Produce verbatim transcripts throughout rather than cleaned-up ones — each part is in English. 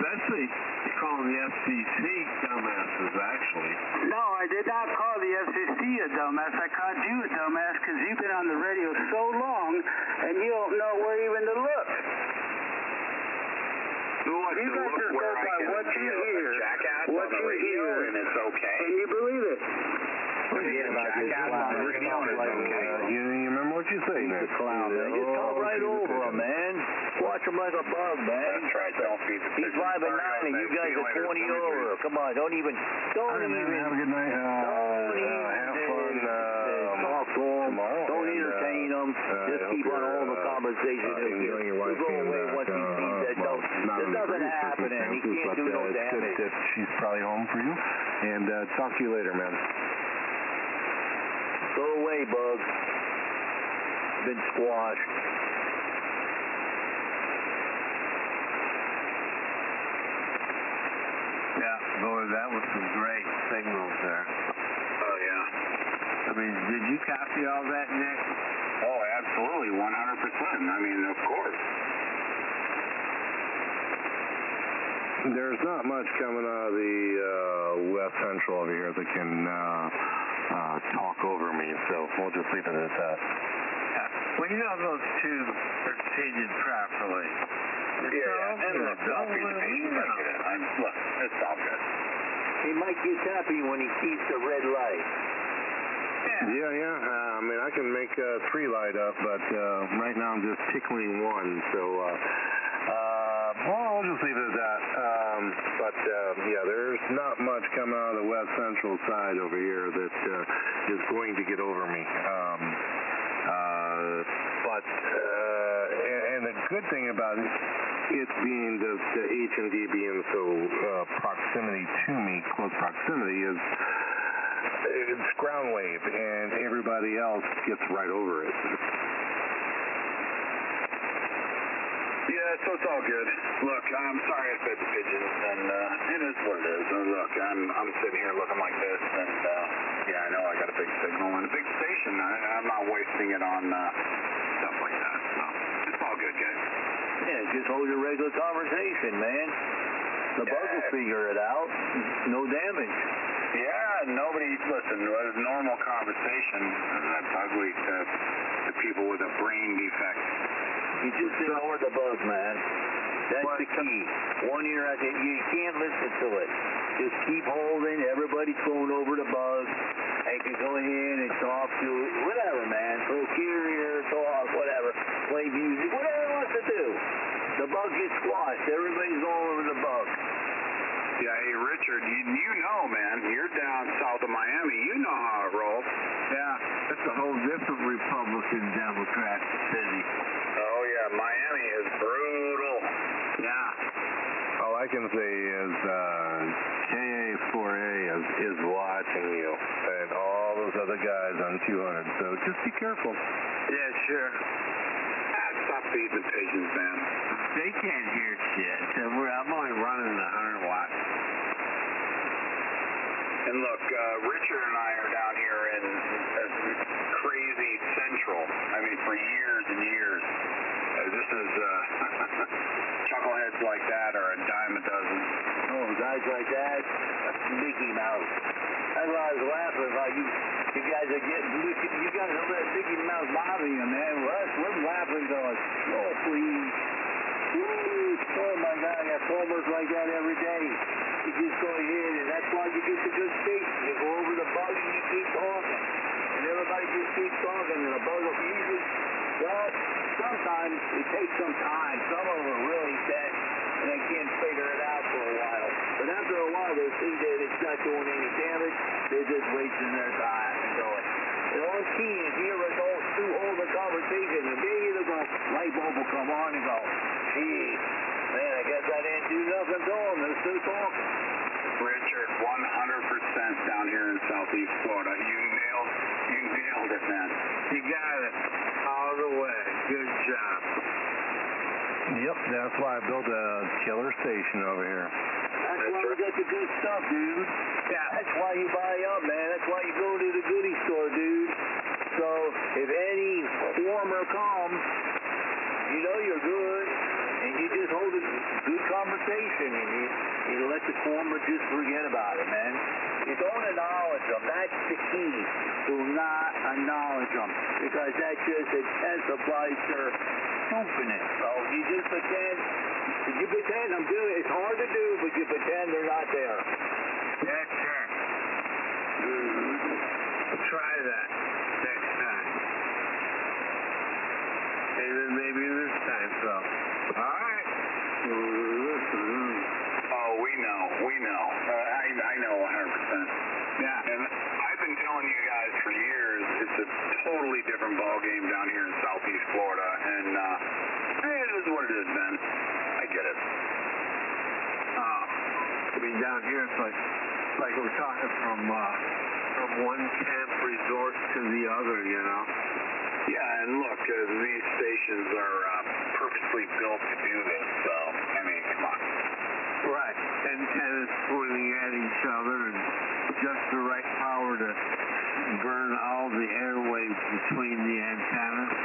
especially calling the F C C dumbasses, actually. No, I did not call the F C C a dumbass. I called you a dumbass because you've been on the radio so long and you don't know where even to look. Look, You to guys look just where go I by can what you be a hear, jackass what on the you radio, hear, and it's okay. and you believe it. To be a jackass on the radio is okay. You, you remember what you say, He's man? a clown, man. Just talk right over him, man. Watch him like a bug, man. That's right, don't feed the He's five and nine, and you guys are twenty over. Come on, don't even, don't All right, man, even. have a good night. Uh, Don't uh, even have fun. uh, Uh, talk to him. tomorrow, Don't and, entertain uh, him. uh, Just I keep hope on you're, all the uh, conversation. uh, He'll enjoying your wife go being away back, once he uh, sees that. well, Don't, not there's under nothing great happening. He circumstances, can't do but, no uh, it's good damage. that she's probably home for you. And uh, talk to you later, man. Go away, bug. Been squashed. Yeah, boy, that was some great signals there. Oh, yeah. I mean, did you copy all that, Nick? Oh, absolutely, one hundred percent. I mean, of course. There's not much coming out of the uh, West Central over here that can uh, uh, talk over me, so we'll just leave it at that. Yeah. Well, you know those two are seated properly. It's Yeah, all and good. look, don't feed the Well, patients you like know. that. I'm, look, it's all good. He might get happy when he sees the red light. Yeah, yeah. Uh, I mean, I can make uh, three light up, but uh, right now I'm just tickling one. So, uh, uh, well, I'll just leave it at that. Um, but uh, yeah, there's not much coming out of the West Central side over here that uh, is going to get over me. Um, uh, but uh, and, and the good thing about it, it being the, the H M D being so uh, proximity to me, close proximity, is it's ground wave, and everybody else gets right over it. Yeah, so it's all good. Look, I'm sorry I fed the pigeons, and uh, it is what it is. Uh, look, I'm I'm sitting here looking like this, and uh, yeah, I know I got a big signal and a big station. I, I'm not wasting it on uh, stuff like that. So it's all good, guys. Yeah, just hold your regular conversation, man. The bug will figure it out. No damage. Yeah, nobody, listen, it was normal conversation. That's ugly to, to people with a brain defect. You just ignore the bug, man. That's the key. One ear out there. You can't listen to it. Just keep holding. Everybody's going over the bug. They can go ahead and talk to it. Whatever, man. Throw carrier, talk, whatever. Play music. Whatever he wants to do. The bug gets squashed. Everybody's going over the bug. Yeah, hey, Richard, you, you know, man, you're down south of Miami. You know how it rolls. Yeah, it's a whole different Republican Democrat city. Oh, yeah, Miami is brutal. Yeah. All I can say is uh, K A four A is, is watching you, and all those other guys on two hundred, so just be careful. Yeah, sure. Ah, stop feeding the pigeons, man. They can't hear shit. So we're, I'm only running the one hundred watts. And look, uh, Richard and I are down here in uh, crazy central. I mean, for years and years. Uh, this is uh, chuckleheads like that are a dime a dozen. Oh, guys like that, Mickey Mouse. That's why I was laughing about you. You guys are getting, you guys are letting Mickey Mouse bother you, man. Well, us, we're laughing going, oh, please. Woo. Oh, my God, I got formers like that every day. You just go ahead, and that's why you get the good station. You go over the bug and you keep talking. And everybody just keeps talking, and the bug will usually, well, sometimes it takes some time. Some of them are really set, and they can't figure it out for a while. But after a while, they see that it's not doing any damage. They're just wasting their time and going. The only key is here is all to hold the conversation, and then either go, light bulb will come on and go, gee, man, I guess I didn't do nothing to them. They're still talking. Richard, one hundred percent down here in Southeast Florida. You nailed, you nailed it, man. You got it. All the way. Good job. Yep, that's why I built a killer station over here. That's why we got the good stuff, dude. Yeah. That's why you buy up, man. That's why you go to the goodie store, dude. So if any former comes, you know you're good, and you just hold a good conversation. listen, you, you let the former just forget about it, man. You don't acknowledge them. That's the key. Do not acknowledge them, because that just intensifies their stupidness. So you just pretend, you pretend I'm doing it. It's hard to do, but you pretend they're not there. That's it. Mm-hmm. Try that next time. Maybe, maybe this time, so. All right. Oh, we know. We know. Uh, I, I know one hundred percent. Yeah. And I've been telling you guys for years it's a totally different ball game down here in Southeast Florida. And uh, it is what it is, man. I get it. Uh, I mean, down here it's like, like we're talking from, uh, from one camp resort to the other, you know? Yeah, and look, uh, these stations are uh, purposely built to do this, so, I mean, come on. Right. Antennas pointing at each other and just the right power to burn all the airwaves between the antennas.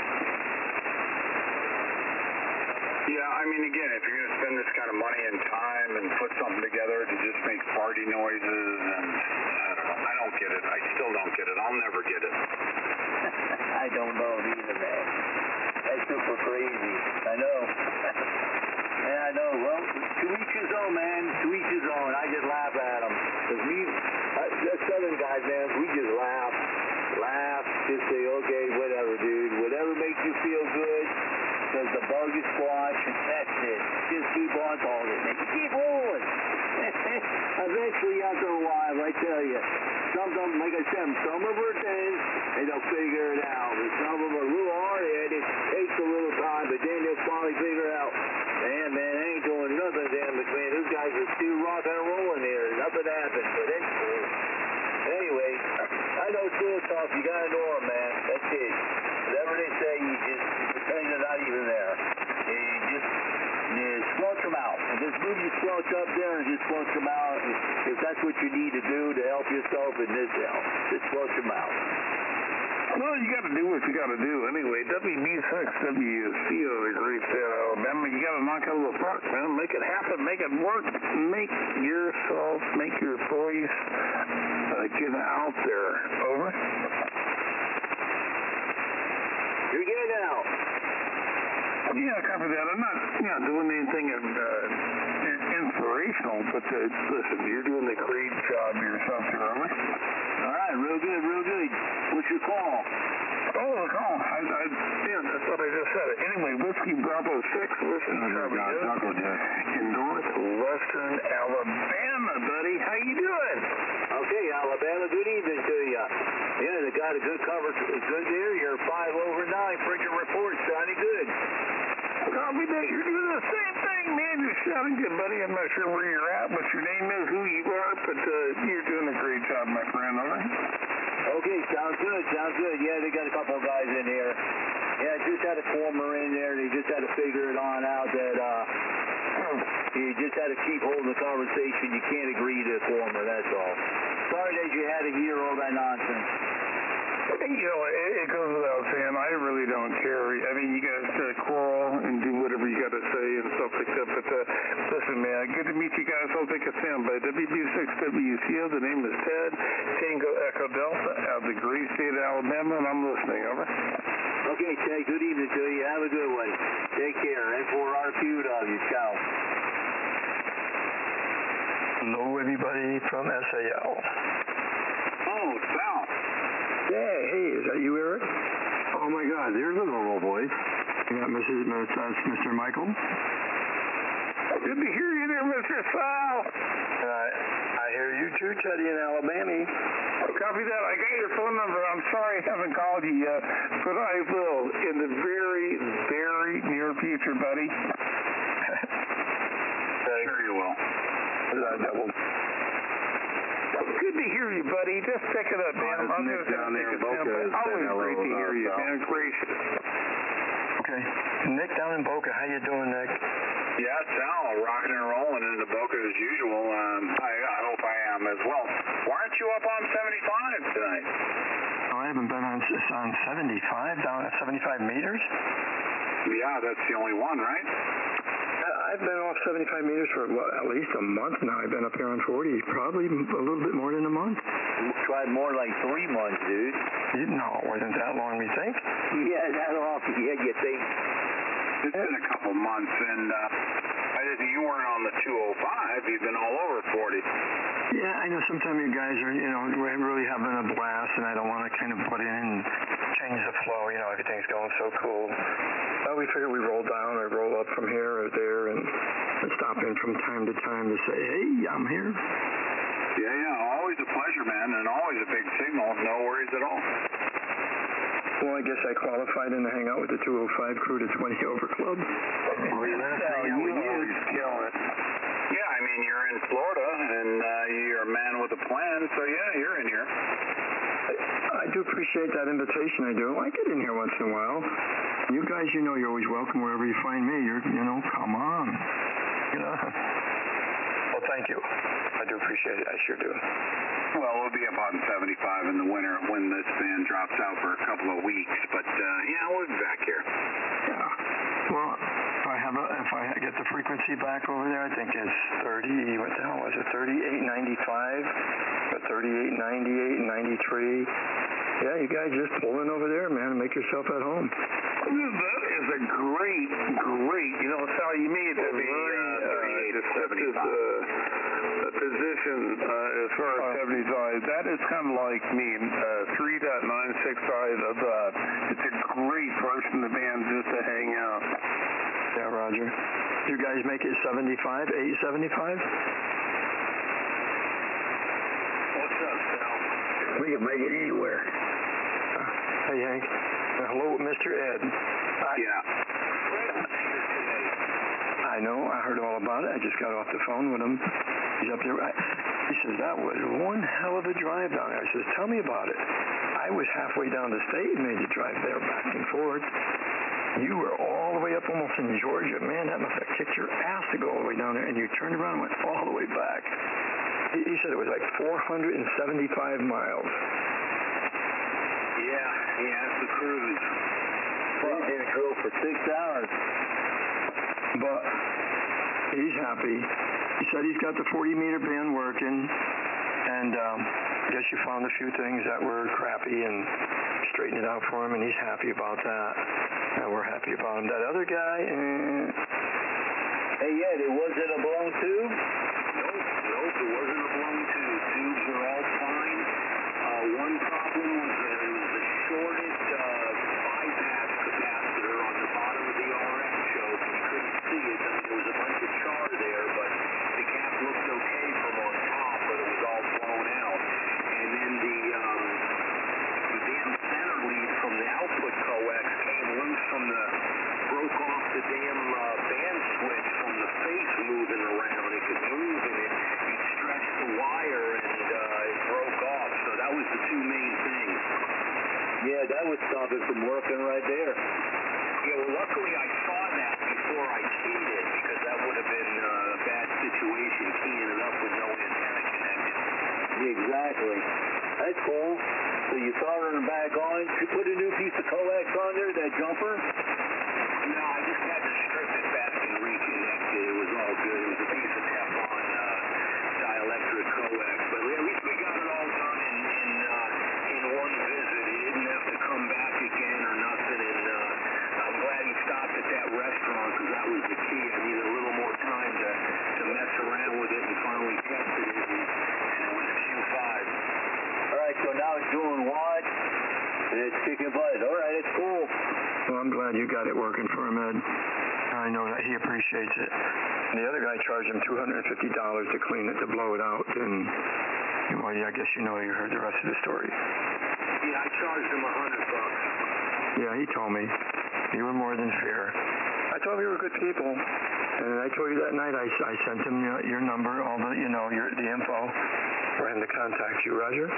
Yeah, I mean, again, if you're going to spend this kind of money and time and put something together to just make farty noises, and I don't know, I don't get it. I still don't get it. I'll never get it. I don't know either, man. That's super crazy. I know. Yeah, I know. Well, to each his own, man. To each his own. I just laugh at them. Because we, uh, us Southern guys, man, we just laugh. Laugh. Just say, okay, whatever, dude. Whatever makes you feel good. Because the bug is squashed, and that's it. Just keep on talking. Keep rolling. Eventually, after a while, I tell you, some of them, like I said, some of them are dense, and they'll figure it out. And some of them are a little hard-headed. It takes a little time, but then they'll finally figure out, man, man, I ain't doing nothing to them, but man, those guys are still rock and rolling here. Nothing happened, but it's cool. Anyway, I know it's a little tough. You gotta know them, man. That's it. Whatever they say, you just pretend you're not even there. You just you squelch them out. And just move your squelch up there and just squelch them out. If that's what you need to do to help yourself in this help, just squelch them out. Well, you got to do what you got to do anyway. W B six W C O is Great State Alabama. You got to knock out of the park, man. Make it happen. Make it work. Make yourself, make your voice uh, get out there. Over. You're getting out. Yeah, copy that. I'm not, you know, doing anything uh, inspirational, but uh, listen, you're doing a great job yourself, Charlie. All right, real good, real good. What's your call? Oh, the call. I, I, yeah, I thought I just said it. Anyway, Whiskey Bravo six, listen, Charlie, in northwestern Alabama, buddy. How you doing? Okay, Alabama, good evening to you. Yeah, they got a good cover, good there. You're five over nine. Frigid report, sounding good. Copy that. You're doing the same thing, man. You're sounding good, buddy. I'm not sure where you're at, what your name is, who you are, but uh, you're doing a great job, my friend, all right? Okay, sounds good, sounds good. Yeah, they got a couple of guys in here. Yeah, just had a former in there. They just had to figure it on out that uh, you just had to keep holding the conversation. You can't agree to a former, that's all. Sorry that you had to hear all that nonsense. You know, it, it goes without saying, I really don't care. I mean, you guys uh, quarrel and do whatever you got to say and stuff like that, but uh, listen, man, good to meet you guys. I'll take a stand by W B six W C O. The name is Ted, Tango Echo Delta, out of the great state of Alabama, and I'm listening, over. Okay, Ted, good evening to you. Have a good one. Take care. And for our few of you, ciao. Hello, everybody from S A L. Oh, Sal. Yeah, hey, is that you, Eric? Oh my God, there's a normal voice. Yeah, Missus Mister Michael. Good to hear you there, Mister Sal. And I, I hear you too, Teddy in Alabama. Copy that. I got your phone number. I'm sorry I haven't called you yet, but I will in the very, very near future, buddy. Sure you will. That will. Good to hear you, buddy. Just pick it up, man. Oh, I'm Nick just down there in Boca Always saying hello great to hear you, about man. Gracious. Okay. Nick down in Boca. How you doing, Nick? Yeah, Sal, rocking and rolling into Boca as usual. Um, I, I hope I am as well. Why aren't you up on seventy-five tonight? Oh, I haven't been on, on seventy-five, down at seventy-five meters? Yeah, that's the only one, right? I, I I've been off seventy-five meters for, what, at least a month now. I've been up here on forty, probably a little bit more than a month. You tried more like three months, dude. You, no, it wasn't that long, you think? Yeah, that long. Yeah, you think. It's been a couple months, and uh, I didn't, you weren't on the two oh five. You've been all over forty. Yeah, I know sometimes you guys are, you know, we're really having a blast, and I don't want to kind of butt in and change the flow. You know, everything's going so cool. Uh, we figured we roll down or roll up from here or there and, and stop in from time to time to say, hey, I'm here. Yeah, yeah, always a pleasure, man, and always a big signal. No worries at all. Well, I guess I qualified in to hang out with the two oh five crew to twenty over club. Well, you always kill it. Yeah, I mean, you're in Florida, and uh, you're a man with a plan, so yeah, you're in here. I, I do appreciate that invitation. I do. I get in here once in a while. You guys, you know, you're always welcome wherever you find me. You're, you know, come on. You know. Well, thank you. I do appreciate it. I sure do. Well, we'll be up on seventy-five in the winter when this band drops out for a couple of weeks, but uh, yeah, we'll be back here. Yeah. Well, if I have a, if I get the frequency back over there, I think it's thirty. What the hell was it? thirty-eight ninety-five, or thirty-eight ninety-eight, ninety-three. Yeah, you guys just pull in over there, man, and make yourself at home. That is a great, great, you know, Sal, you made a very uh, deceptive uh, position uh, as far as uh, seventy-five. That is kind of like me, uh, three point nine six five of that. It's a great place in the band just to hang out. Yeah, Roger. You guys make it seventy-five, eight seventy-five? What's up, Sal? We can make it anywhere. Uh, hey, Hank. Uh, hello, Mister Ed. I, yeah. I know. I heard all about it. I just got off the phone with him. He's up there. I, he says, that was one hell of a drive down there. I says, tell me about it. I was halfway down the state and made the drive there back and forth. You were all the way up almost in Georgia. Man, that must have kicked your ass to go all the way down there, and you turned around and went all the way back. He, he said it was like four hundred seventy-five miles. Yeah, yeah, it's a cruise. Well, he drove for six hours. But he's happy. He said he's got the forty meter band working, and um, I guess you found a few things that were crappy and straightened it out for him, and he's happy about that. And we're happy about him. That other guy, eh. Hey, Ed, it wasn't a blown tube? Nope, nope, it wasn't a blown tube. Tubes are all fine. Uh, one problem was that it was a shorted uh, bypass capacitor on the bottom of the R X choke. You couldn't see it. I mean, there was a bunch of char there, but the cap looked okay from on top, but it was all blown out. And then the, um, the damn center lead from the output coax came loose from the, broke off the damn uh, band switch from the face moving around. It could move, and it, it stretched the wire, and uh, it broke off. So that was the two main things. Yeah, that would stop it from working right there. Yeah, well, luckily I saw that before I keyed it, because that would have been uh, a bad situation, keying it up with no antenna connected. Exactly. That's cool. So you soldered it back on. You put a new piece of coax on there, that jumper? No, I just had to strip it back and reconnect it. It was all good. It was a piece of Teflon uh, dielectric coax. But at least we got it all done in in, uh, in one visit. He didn't have to come back again or nothing. And uh, I'm glad he stopped at that restaurant, because that was the key. I needed a little more time to, to mess around with it, and finally tested it, and, and it was a Q five. All right, so now it's doing what? And it's kicking butt. All right, it's cool. Well, I'm glad you got it working for him, Ed. I know that he appreciates it. And the other guy charged him two hundred fifty dollars to clean it, to blow it out, and, well, yeah, I guess you know, you heard the rest of the story. Yeah, I charged him a hundred bucks. Yeah, he told me. You were more than fair. I told him you were good people. And I told you that night I, I sent him your, your number, all the, you know, your, the info for him to contact you, Roger.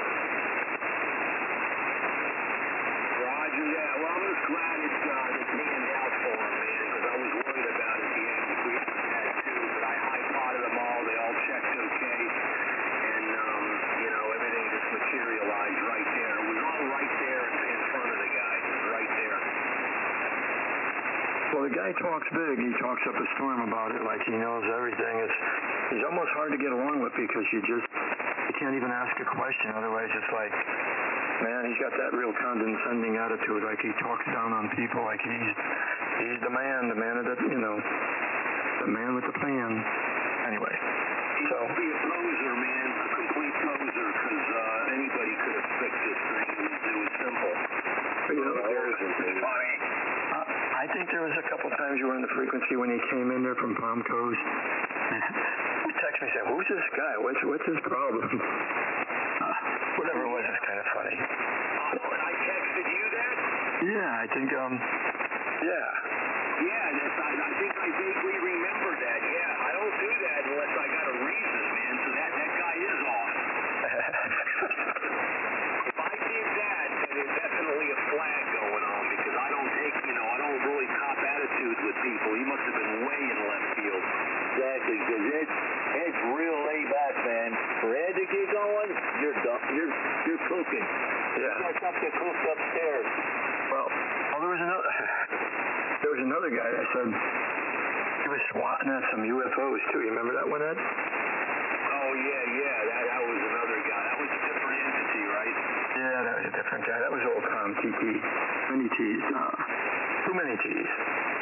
Roger, yeah. Well, I'm just glad it's, uh, it panned out for him, man, because I was worried about it. The end. We had two, but I high-potted them all. They all checked okay. And, um, you know, everything just materialized right there. It was all right there in front of the guy. It was right there. Well, the guy talks big. He talks up a storm about it like he knows everything. It's he's almost hard to get along with because you just you can't even ask a question. Otherwise, it's like, man, he's got that real condescending attitude. Like he talks down on people. Like he's he's the man, the man of the you know, the man with the plan. Anyway, so. Be a poser, man, a complete poser, because uh, anybody could have fixed this thing. It was simple. You know, It's funny. I think there was a couple times you were on the frequency when he came in there from Palm Coast. He texted me saying, "Who's this guy? What's what's his problem?" Uh, whatever it was, it's kind of funny. Oh, and I texted you that? Yeah, I think um, yeah. Yeah, that's, I, I think I vaguely remember that. Yeah, I don't do that unless I got a reason, man. So that that guy is off. If I did that, then there's definitely a flag going on because I don't take, you know, I don't really cop attitudes with people. He must have been way in left field. Exactly, because Ed, Ed's real laid back, man. For Ed to get going, you're done. You're you're cooking. Yeah. You got something cooked upstairs. Well, well, there was another. There was another guy that said he was swatting at some U F Os too. You remember that one, Ed? Oh yeah, yeah, that that was another guy. That was a different entity, right? Yeah, that was a different guy. That was old Tom T T. Many T's. Uh, too many T's.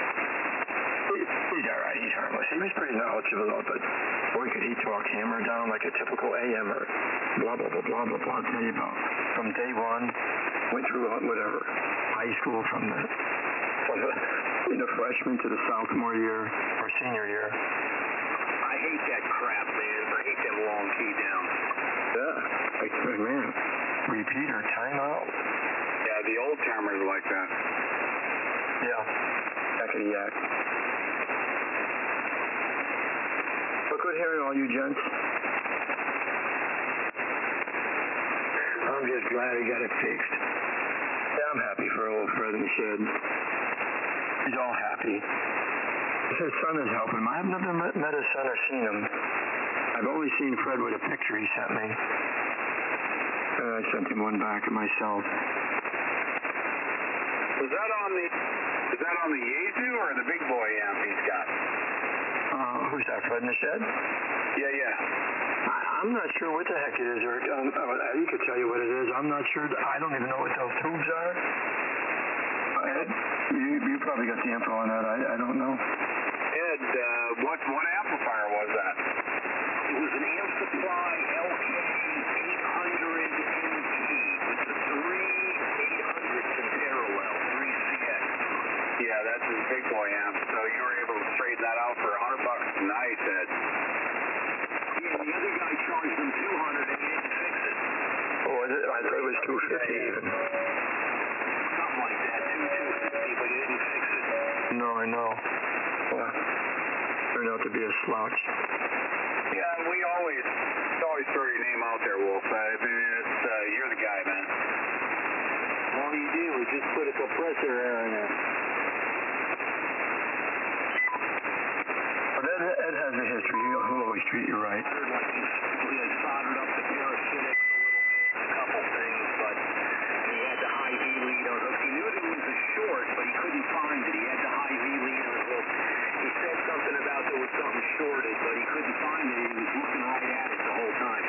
He's all right. He's harmless. He was pretty knowledgeable, but boy, could he talk hammer down like a typical A M-er. Blah, blah, blah, blah, blah, blah. I'll tell you about from day one, went through whatever, high school from the, from the, from the freshman to the sophomore year or senior year. I hate that crap, man. I hate them long key downs. Yeah. Like, man, repeater, timeout. Yeah, the old timers like that. Yeah. Back of the yak. But good hearing all you gents. I'm just glad he got it fixed. Yeah, I'm happy for old Fred in the shed. He's all happy. His son is helping him. I've never met, met his son or seen him. I've only seen Fred with a picture he sent me. Uh, I sent him one back myself. Was that on the, is that on the Yaesu or the big boy amp he's got? Uh, who's that, Fred in the shed? Yeah, yeah. I, I'm not sure what the heck it is, Eric. Um, uh, Eddie could tell you what it is. I'm not sure. I don't even know what those tubes are. Uh, Ed, you, you probably got the info on that. I, I don't know. Ed, uh, what, what amplifier was that? It was an Amp Supply L K eight hundred M T with the three eight hundreds in parallel, three C X. Yeah, that's his big boy amp. So you were able to trade that out for a hundred bucks. Nice, Ed. Yeah, the other guy charged him two hundred and he didn't fix it. Oh, was it? I thought it was two fifty even. Something like that, two two fifty, but he didn't fix it. No, I know. Well, turned out to be a slouch. Yeah, we always, always throw your name out there, Wolf. I mean, it's, uh, you're the guy, man. All you do is just put a compressor air in there. But Ed, Ed has a history. He'll, he'll always treat you right. I heard like he, he had soldered up the parasitic a little bit, a couple things, but and he had the high V lead on it. He knew that it was a short, but he couldn't find it. He had the high V lead on it. Well, he said something about there was something shorted, but he couldn't find it. He was looking right at it the whole time.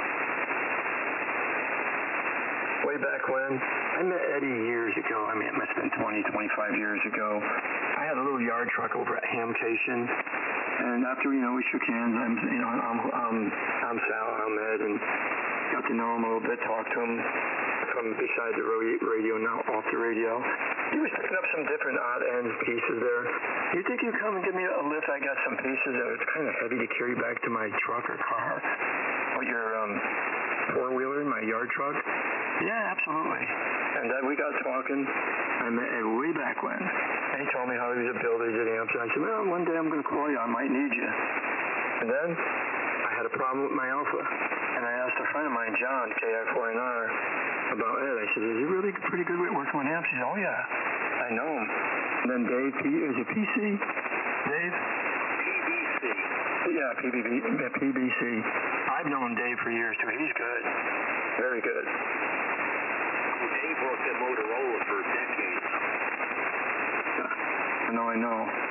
Way back when, I met Eddie years ago. I mean, it must have been twenty, twenty-five years ago. I had a little yard truck over at Hamcation, and after, you know, we shook hands, I'm, you know, I'm, I'm, I'm Sal, I'm Ed, and got to know him a little bit, talked to him from beside the radio, now off the radio. He was picking up some different odd ends pieces there. You think you'd come and give me a lift? I got some pieces that was kind of heavy to carry back to my truck or car. Or your um, four-wheeler, my yard truck. Yeah, absolutely. And then we got talking, and uh, way back when, and he told me how he was a builder, he did amps, and I said, well, one day I'm going to call you, I might need you. And then I had a problem with my Alpha, and I asked a friend of mine, John, K I four N R, about Ed. I said, is he really pretty good at working with amps? He said, oh yeah, I know him. And then Dave, P, is it P C? Dave? P B C. Yeah, P B B, P B C. I've known Dave for years, too. He's good. Very good. Well, Dave worked at Motorola for decades. I know, I know.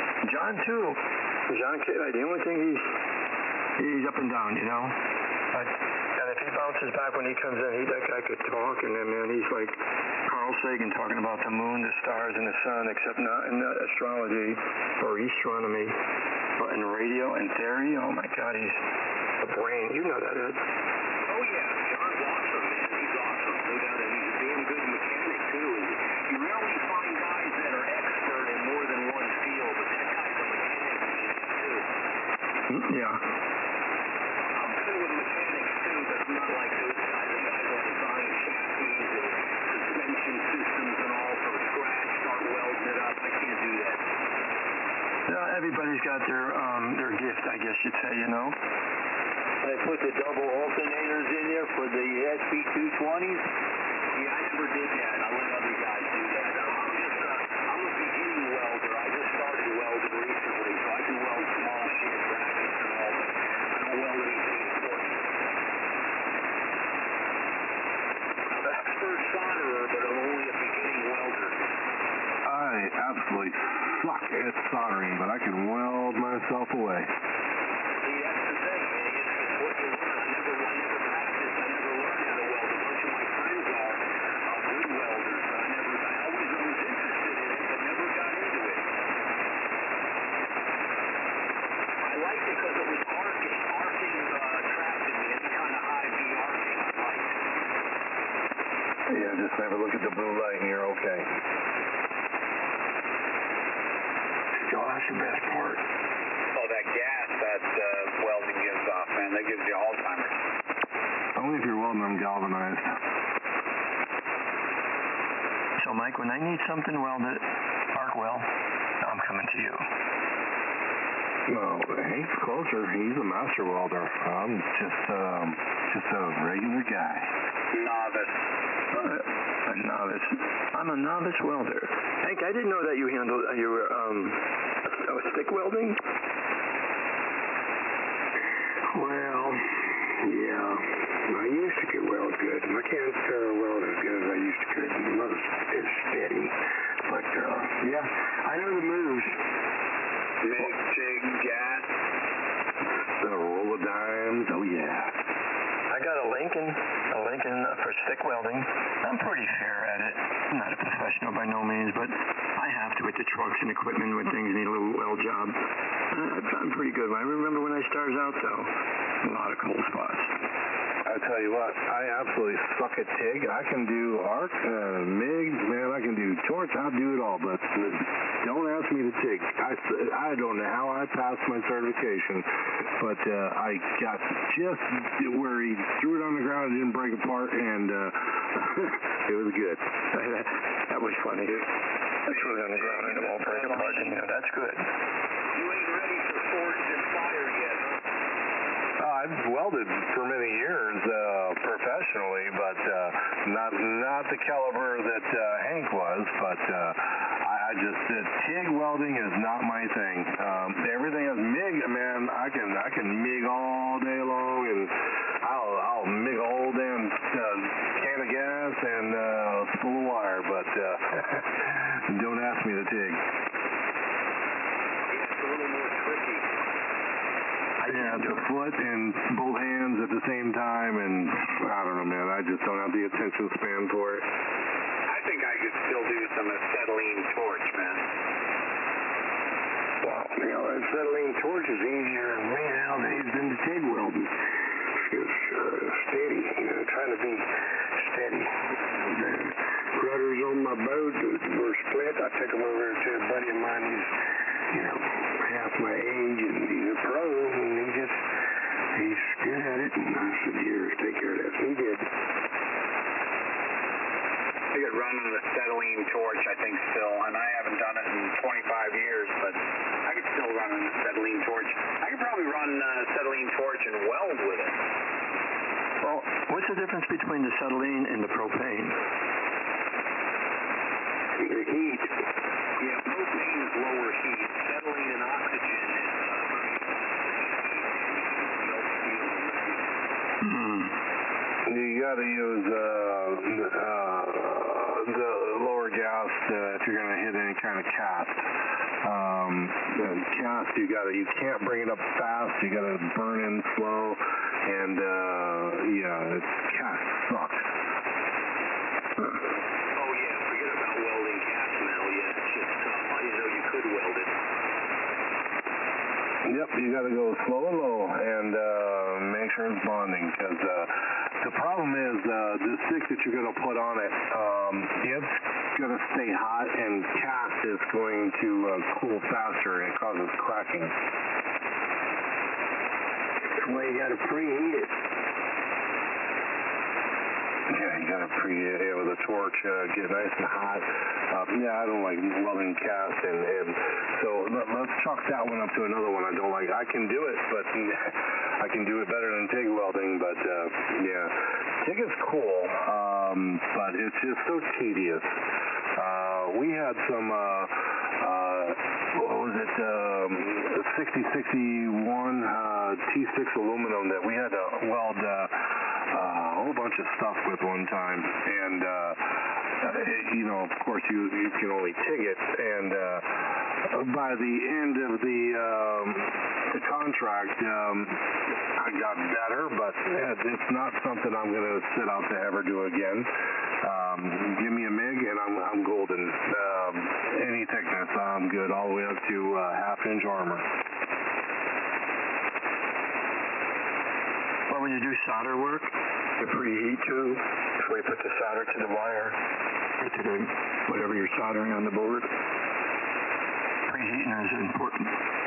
John too. John, the only thing he's he's up and down, you know. But, and if he bounces back when he comes in, he that guy could talk, and then man, he's like Carl Sagan talking about the moon, the stars, and the sun, except not in uh, astrology or astronomy, but in radio and theory. Oh my God, he's a brain. You know that, Ed. Oh yeah, John's awesome, man. He's awesome, no doubt, and he's a damn good mechanic too. And you rarely find guys that are expert in more than one field, but that guy's a mechanic too. Mm, yeah. I'm good with mechanics too, but I'm not like those guys. The guys will design chassis and suspension systems and all from scratch, start welding it up. I can't do that. Yeah, everybody's got their um their gift, I guess you'd say, you know. They put the double alternators in there for the S P two twenties. Yeah, I never did that. I let other guys do that. I'm I'm just a, I'm a beginning welder. I just started welding recently, so I can weld small shit, brackets and all, but I don't weld anything important. I'm an expert solderer, but I'm only a beginning welder. I absolutely suck at soldering, but I can weld myself away. See, that's the thing, man. It's, it's what you learn. I never, I never practiced. I never learned how to weld. A bunch of my friends are uh, good welders, but I never, I always was interested in it, but never got into it. I liked it because it was arcing. Arcing uh, attracted me. Any kind of high V arcing I liked. Yeah, just never look at the blue light and you're okay. Oh, that's the best part. Oh, that gas that uh, welding gives off, man, that gives you Alzheimer's. Only if you're welding them galvanized. So, Mike, when I need something welded, arc weld, I'm coming to you. No, Hank's closer. He's a master welder. I'm just, um, just a regular guy. Novice. Uh, a novice. I'm a novice welder. Hank, I didn't know that you handled uh, you were um uh, stick welding. Well, yeah. I used to could weld good. I can't uh, weld as good as I used to could. Not as, as steady. But, uh, yeah, I know the moves. MIG, TIG, gas. A roll of dimes. Oh, yeah. I got a Lincoln, a Lincoln for stick welding. I'm pretty fair at it. I'm not a professional by no means, but I have to with the trucks and equipment when things need a little weld job. Uh, I'm pretty good. I remember when I started out, though, a lot of cold spots. I tell you what, I absolutely suck at TIG. I can do arc, uh, MIG, man, I can do torch, I'll do it all, but don't ask me to TIG. I, I don't know how I passed my certification, but uh, I got just where he threw it on the ground and didn't break apart, and uh, it was good. That was funny. I threw it on the ground and it won't break apart, and you know, that's good. You ain't ready for forged and fire yet, huh? Uh, I've welded for many years uh, professionally, but uh, not not the caliber that uh, Hank was. But uh, I, I just uh, TIG welding is not my thing. Um, everything else, MIG, man, I can I can MIG all day long, and I'll I'll MIG a whole damn uh, can of gas and uh, spool of wire. But uh, don't ask me to TIG. Yeah, it's a little more tricky. Yeah, it's a foot and both hands at the same time, and I don't know, man. I just don't have the attention span for it. I think I could still do some acetylene torch, man. Well, you know, acetylene torch is easier than me nowadays than the TIG welding. It's uh, steady, you know, trying to be steady. The rudders on my boat were split. I took them over to a buddy of mine who's, you know, half my age, and he's a pro, and he just, he's good at it, and I said, here, take care of that. And he did. I could run an acetylene torch, I think, still, and I haven't done it in twenty-five years, but I could still run an acetylene torch. I could probably run an acetylene torch and weld with it. Well, what's the difference between the acetylene and the propane? The heat. Yeah, propane is lower heat. Acetylene and oxygen is uh, melt steel. Hmm. You got to use uh, uh, the lower gas uh, if you're going to hit any kind of cast. Um, and cast, you got to, you can't bring it up fast. You got to burn in slow, and uh, yeah, it's cast sucks. Oh yeah, forget about welding cast metal. Yeah, it's just tough. I didn't know you could weld it. Yep, you got to go slow and low, and uh, make sure it's bonding, because uh, the problem is uh, the stick that you're going to put on it, um, it's going to stay hot, and cast is going to uh, cool faster, and it causes cracking. That's why you got to preheat it. Yeah, you got to preheat it with a torch, uh, get nice and hot. Uh, yeah, I don't like welding cast, and, and so let, let's chalk that one up to another one I don't like. I can do it, but I can do it better than TIG welding, but uh, yeah, TIG is cool, um, but it's just so tedious. Uh, we had some, uh, uh, what was it, um, sixty sixty-one uh, T six aluminum that we had to weld uh, uh, a whole bunch of stuff with one time, and uh, it, you know, of course, you you can only TIG it, and uh, by the end of the um, the contract, um, I got better, but it's not something I'm going to set out to ever do again. Um, give me a MIG, and I'm I'm golden. Um, any thickness, I'm good, all the way up to uh, half-inch armor. Well, when you do solder work, The preheat too, before you put the solder to the wire, or to the, whatever you're soldering on the board, preheating is important.